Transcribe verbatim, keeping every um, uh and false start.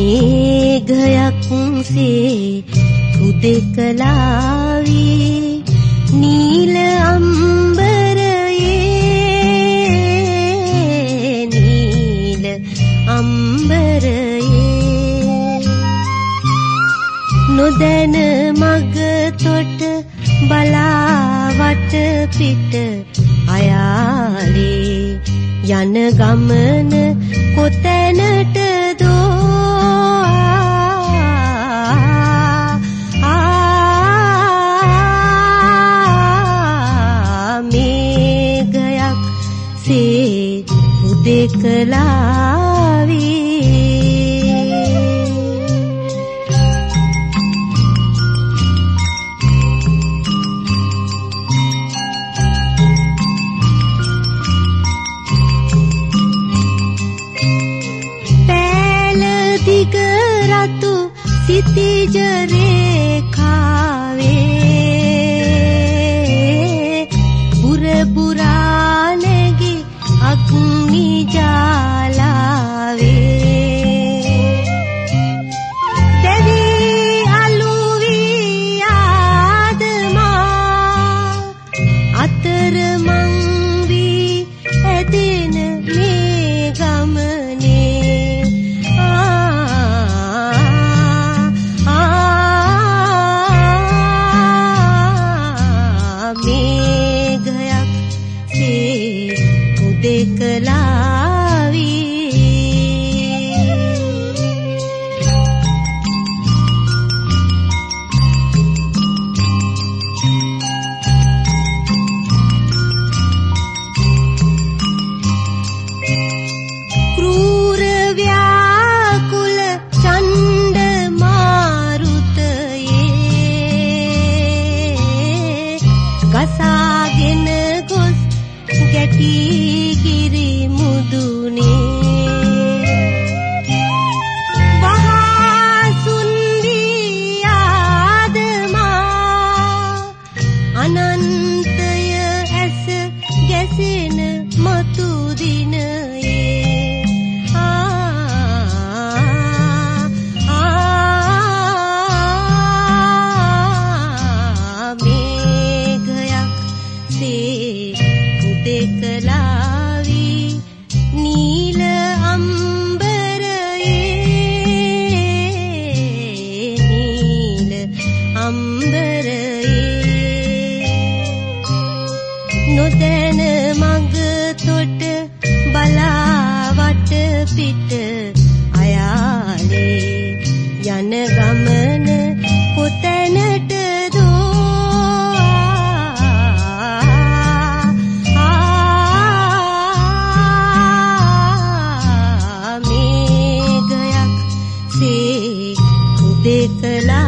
මේඝයක් සේ හුදෙකලාවී නීල අම්බරයේ නීල අම්බරයේ නොදැන මග තොට බලාවට පිට අයාලේ යන ගමන කොතැනට දෝ මේඝයක් සේ හුදෙකලාවී රතු සිතිජ රේඛාවේ පුර පුරා නැගි අග්නි ජාලාවේ දෙවි අලුවී ආදමා අතර මං වී ඇදෙන මේ ගමනේ හුදෙකලාවී ක්‍රූර ව්‍යාකුල ඡණ්ඩ මාරුතයේ ගසාගෙන ගොස් ගැටි කිරි මුදුනේ වහසුන් වී ආදමා අනන්තය ඇස ගැසෙන මතු දිනයේ ආ ආ මේඝයක් සේ හුදෙකලාවී නීල අම්බරයේ නීල අම්බරයේ නොදැන මග තොට බලාවට පිට අයාලේ යන ගමන කොතැනට හුදෙකලා